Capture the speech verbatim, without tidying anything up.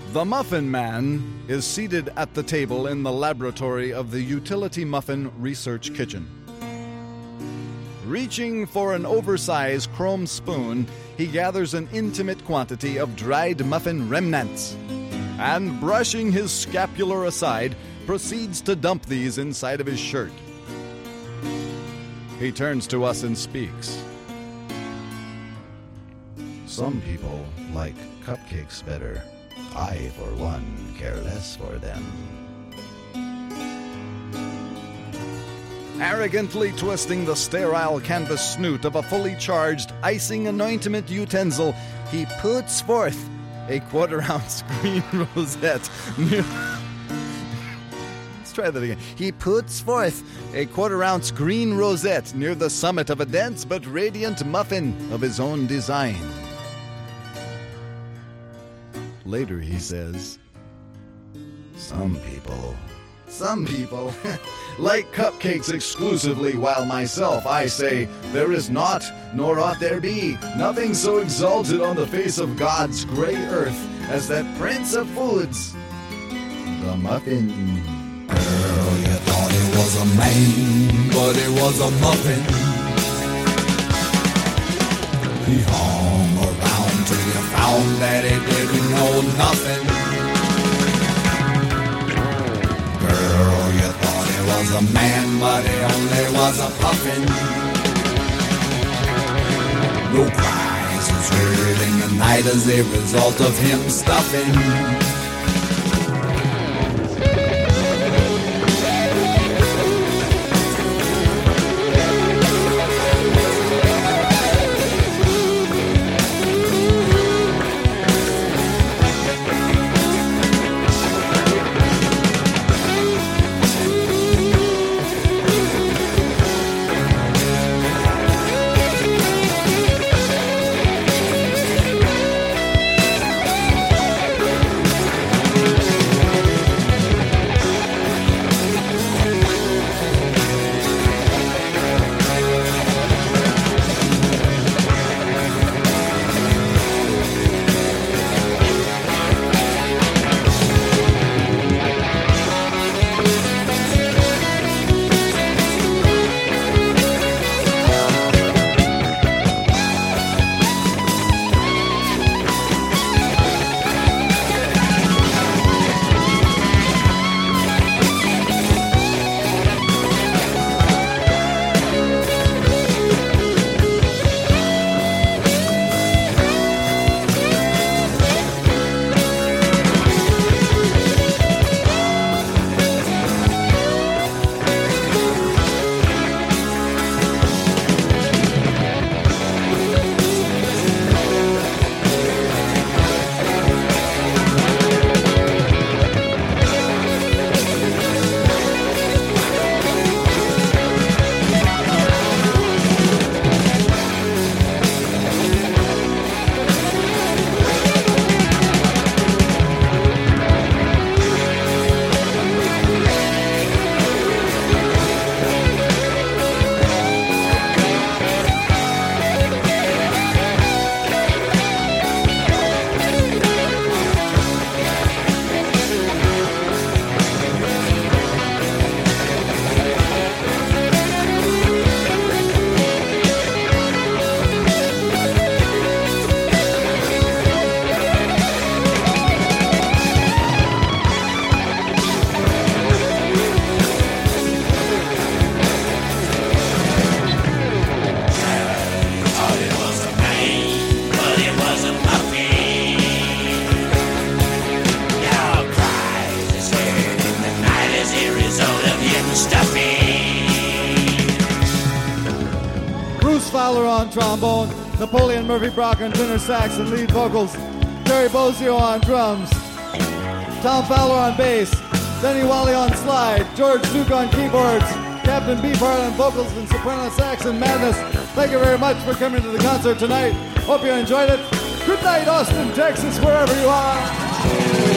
The Muffin Man is seated at the table in the laboratory of the Utility Muffin Research Kitchen. Reaching for an oversized chrome spoon, he gathers an intimate quantity of dried muffin remnants and, brushing his scapular aside, proceeds to dump these inside of his shirt. He turns to us and speaks. Some people like cupcakes better. I, for one, care less for them. Arrogantly twisting the sterile canvas snoot of a fully charged icing anointment utensil, he puts forth a quarter-ounce green rosette. Let's try that again. He puts forth a quarter-ounce green rosette near the summit of a dense but radiant muffin of his own design. Later he says, Some people, Some people like cupcakes exclusively, while myself, I say, there is not, nor ought there be, nothing so exalted on the face of God's gray earth as that prince of foods, the muffin. Girl, you thought it was a man, but it was a muffin. He hung around till you found that he didn't know nothing. Girl, you thought he was a man, but he only was a puffin. No cries was heard in the night as a result of him stuffing. Fowler on trombone, Napoleon Murphy Brock on tenor sax and lead vocals, Terry Bozio on drums, Tom Fowler on bass, Denny Wally on slide, George Duke on keyboards, Captain Beefheart on vocals and soprano sax and madness. Thank you very much for coming to the concert tonight. Hope you enjoyed it. Good night, Austin, Texas, wherever you are.